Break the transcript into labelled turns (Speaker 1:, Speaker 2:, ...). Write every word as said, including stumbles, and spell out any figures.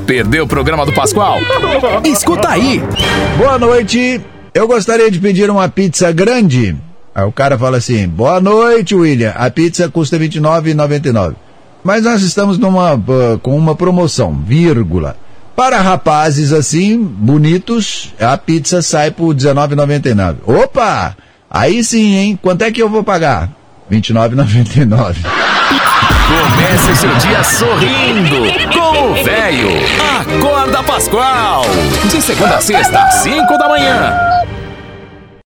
Speaker 1: Perdeu o programa do Pascoal? Escuta aí.
Speaker 2: Boa noite, eu gostaria de pedir uma pizza grande. Aí o cara fala assim: boa noite, William, a pizza custa vinte e nove reais e noventa e nove centavos. Mas nós estamos numa, uh, com uma promoção, vírgula. Para rapazes assim, bonitos, a pizza sai por dezenove reais e noventa e nove centavos. Opa! Aí sim, hein? Quanto é que eu vou pagar? vinte e nove reais e noventa e nove centavos.
Speaker 1: Comece o seu dia sorrindo com o velho. Acorda Pascoal. De segunda a sexta, cinco da manhã.